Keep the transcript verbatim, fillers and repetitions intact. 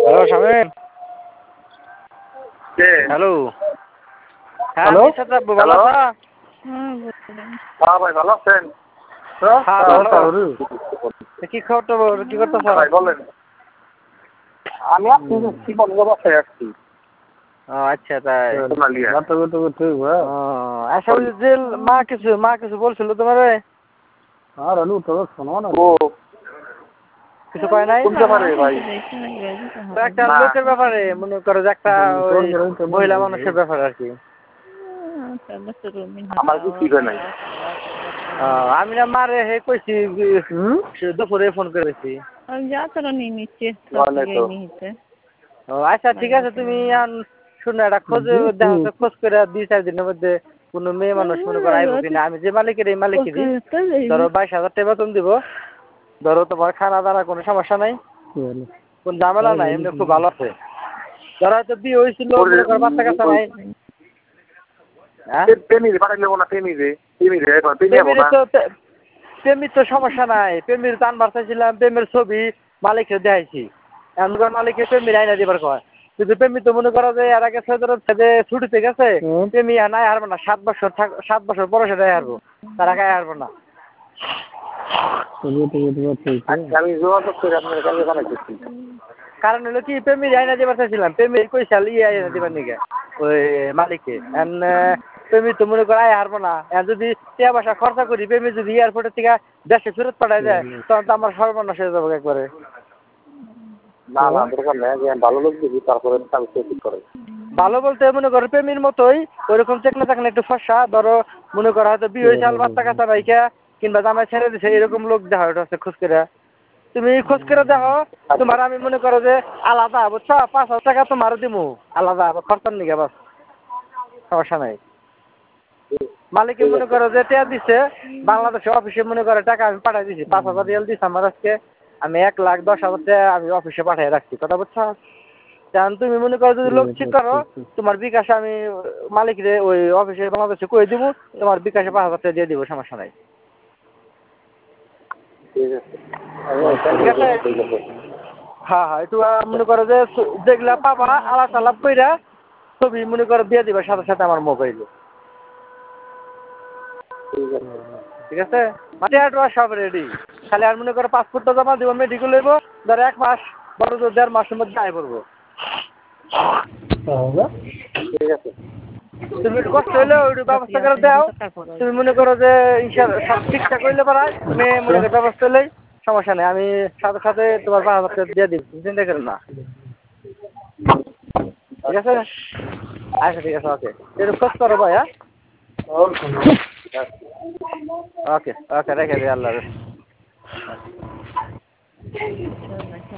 Hello Shamim. কে? Hello. হ্যাঁ hello. Nishat আব্বু ভালো আছো? হ্যাঁ ভাই ভালো আছেন? হ্যাঁ ভালো। কি খবর টবর কি করতেছ? ভাই বলেন। আমি আসছি শিবগঞ্জ বাসায় আসছি। ও আচ্ছা তাই। সোনালিয়া। ও আচ্ছা ওই যে মা কিছু মা কিছু বলছিল তোমারে? আর আলু তো শোনো না। ও কিছু কয় নাই? কোন ব্যাপারে ভাই? একটা লোকের ব্যাপারে মনে করো যে একটা ওই মহিলা মানুষের ব্যাপারে আর কি। আমার কি ঠিক হয় নাই। ও আমি না মারে হে কইছি দুপুরে ফোন করেছি। ও আচ্ছা ঠিক আছে তুমি শুনে একটা খোঁজ দেখো খোঁজ করে দুই চার দিনের মধ্যে কোনো মেয়ে মানুষ মনে করো আইব কিনা। আমি যে মালিকের এই মালিকেরই ধরো বাইশ হাজার টাকা বেতন দিব। ধরো তোমার খানা দানা কোনো সমস্যা নাই, কোন ঝামেলা নাই, এমনি খুব ভালো আছে। ধরো হয়তো বিয়ে হয়েছিল মনে করো বাচ্চা কাচ্চা নাই। প্রেমিরে পাঠাইলে না প্রেমিরে প্রেমিরে প্রেমির তো প্রেমির তো সমস্যা নাই। প্রেমির টান বাড়াইছিলাম, প্রেমের ছবি মালিককে দেখাইছি। এমন মালিকের প্রেমির আইনা দিবার কয় কিন্তু প্রেমি তো মনে করো যে এর আগে যে ছুটিতে গেছে প্রেমি নাই হারবো না। সাত বছর থাক সাত বছর পরে সেটা হারবো, তার আগে হারবো না। আমি যোগাযোগ করে আপনার কাছে জানাইতেছি। কারণ হলো কি প্রেমির আইনা দিবার চাইছিলাম, প্রেমির কইসাল ইয়ে আইনা দিবার নিকে ওই মালিককে। এন প্রেমি তো মনে করো আয় হারবো না। এন যদি টাকা পয়সা খরচা করি প্রেমি যদি এয়ারপোর্টের থেকে দেশে ফেরত পাঠায় দেয় তখন তো আমার সর্বনাশ হয়ে যাবো একবারে। না না দরকার নেই, ভালো লোক দিবি তারপরে ঠিক করে। ভালো বলতে মনে করো প্রেমির মতোই ওইরকম চেকনা চাকনা একটু ফর্সা ধরো মনে করো হয়তো বিয়ে হয়েছে আল বাচ্চা কাচ্চা নাইকা কিংবা জামাই ছেড়ে দিছে এরকম লোক দেখা ওটা হচ্ছে খোঁজ করে। তুমি খোঁজ করে দেখো তোমার আমি মনে করো যে আলাদা বুঝছো পাঁচ হাজার টাকা তোমারও দিমু আলাদা খরচার নিকে বাস সমস্যা নাই। মালিকে মনে করো যে টাকা দিছে বাংলাদেশে অফিসে মনে করো টাকা আমি পাঠাই দিছি পাঁচ হাজার রিয়াল দিছি আমার আজকে আমি এক লাখ দশ হাজার টাকা আমি অফিসে পাঠিয়ে রাখছি কথা বুঝছো। কারণ তুমি মনে করো যদি লোক ঠিক করো তোমার বিকাশে আমি মালিকরে ওই অফিসে বাংলাদেশে কয়ে দিব তোমার বিকাশে পাঁচ হাজার টাকা দিয়ে দিব সমস্যা নাই। ঠিক আছে হ্যাঁ হ্যাঁ একটু মনে করো যে যেগুলা পাবা আলাপ আলাপ কইরা ছবি মনে করো দিয়ে দিবা সাথে সাথে আমার মোবাইলে। ঠিক আছে মানে অ্যাডভান্স সব রেডি, খালি আর মনে করো পাসপোর্টটা জমা দিব মেডিকেল লইব ধরো এক মাস বড় জোর দেড় মাসের মধ্যে আয় পড়বো। ঠিক আছে তুমি একটু কষ্ট হইলে ওইটু ব্যবস্থা করে দাও। তুমি মনে করো যে সব ঠিকঠাক হইলে পারায় মেয়ে মনে করো ব্যবস্থা হইলেই সমস্যা নেই আমি সাথে সাথে তোমার পাঁচ হাজার টাকা দিয়ে দিই চিন্তা করো না। ঠিক আছে আচ্ছা ঠিক আছে ওকে একটু খোঁজ করো ভাই। হ্যাঁ ওকে ওকে রেখে দিই আল্লাহ হাফেজ।